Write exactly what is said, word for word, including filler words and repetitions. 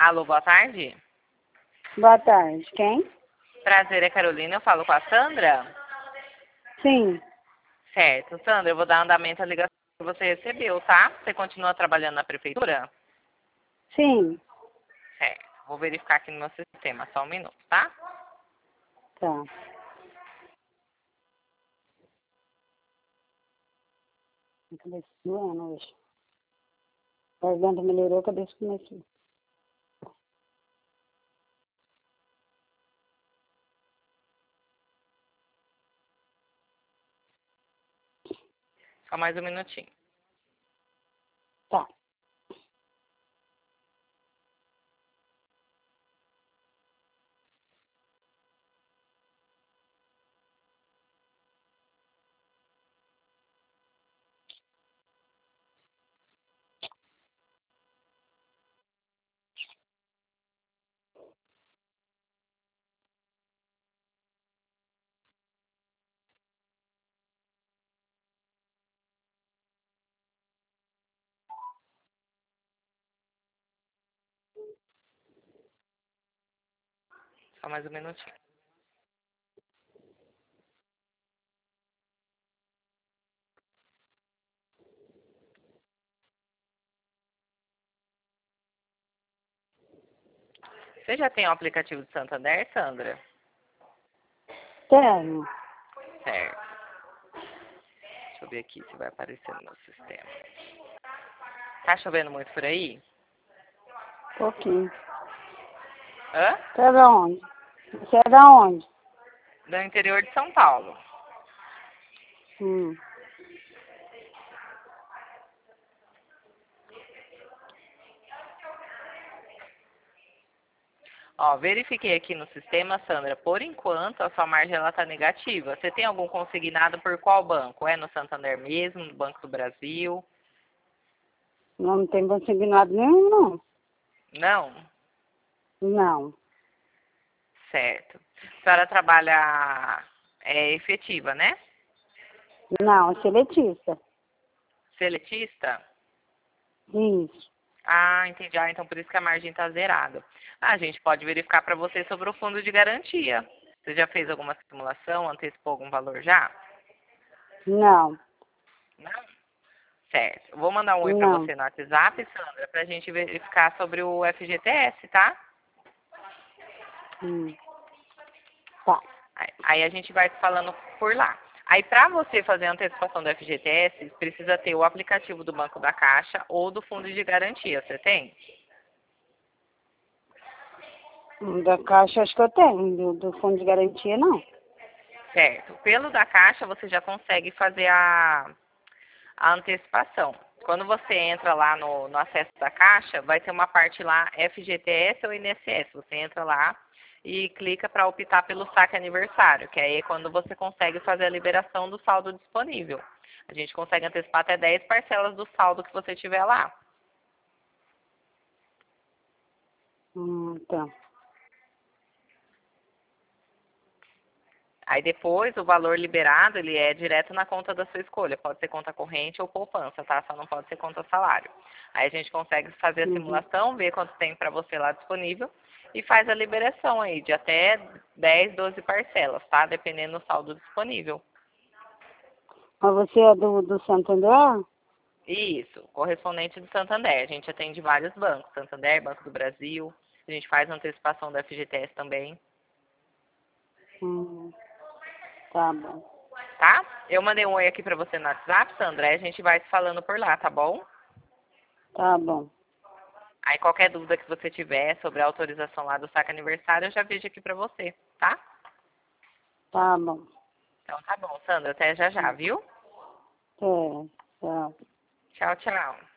Alô, boa tarde. Boa tarde. Quem? Prazer, é Carolina. Eu falo com a Sandra? Sim. Certo. Sandra, eu vou dar andamento à ligação que você recebeu, tá? Você continua trabalhando na prefeitura? Sim. Certo. Vou verificar aqui no meu sistema. Só um minuto, tá? Tá. A cabeça doendo hoje. A garganta melhorou, a cabeça começou. Só mais um minutinho. Tá. Só mais um minutinho. Você já tem o aplicativo de Santander, Sandra? Tenho. Certo. Deixa eu ver aqui se vai aparecer no meu sistema. Tá chovendo muito por aí? Pouquinho. Hã? Você é da onde? Você é da onde? Do interior de São Paulo. Hum. Ó, verifiquei aqui no sistema, Sandra. Por enquanto, a sua margem ela tá negativa. Você tem algum consignado por qual banco? É no Santander mesmo, no Banco do Brasil? Não, não tem consignado nenhum, não. Não? Não. Certo. A senhora trabalha é, efetiva, né? Não, é seletista. Seletista? Isso. Ah, entendi. Ah, então por isso que a margem está zerada. Ah, a gente pode verificar para você sobre o fundo de garantia. Você já fez alguma simulação, antecipou algum valor já? Não. Não? Certo. Eu vou mandar um oi para Não. você no WhatsApp, Sandra, para a gente verificar sobre o F G T S, tá? Hum. Tá. Aí aí a gente vai falando por lá. Aí para você fazer a antecipação do F G T S, precisa ter o aplicativo do Banco da Caixa ou do fundo de garantia. Você tem? Hum, Da Caixa acho que eu tenho. Do, do fundo de garantia, não. Certo. Pelo da Caixa, você já consegue fazer a, a antecipação. Quando você entra lá no, no acesso da Caixa, vai ter uma parte lá F G T S ou I N S S. Você entra lá e clica para optar pelo saque aniversário, que aí é quando você consegue fazer a liberação do saldo disponível. A gente consegue antecipar até dez parcelas do saldo que você tiver lá. Hum, tá. Aí depois o valor liberado, ele é direto na conta da sua escolha. Pode ser conta corrente ou poupança, tá? Só não pode ser conta salário. Aí a gente consegue fazer a Uhum. simulação, ver quanto tem para você lá disponível e faz a liberação aí de até dez, doze parcelas, tá? Dependendo do saldo disponível. Mas você é do, do Santander? Isso, correspondente do Santander. A gente atende vários bancos, Santander, Banco do Brasil. A gente faz antecipação do F G T S também, Hum. Tá bom. tá? Eu mandei um oi aqui para você no WhatsApp, Sandra, aí a gente vai se falando por lá, tá bom? Tá bom. Aí qualquer dúvida que você tiver sobre a autorização lá do saque aniversário, eu já vejo aqui pra você, tá? Tá bom. Então tá bom, Sandra, até já já, viu? É. Tchau. Tchau, tchau.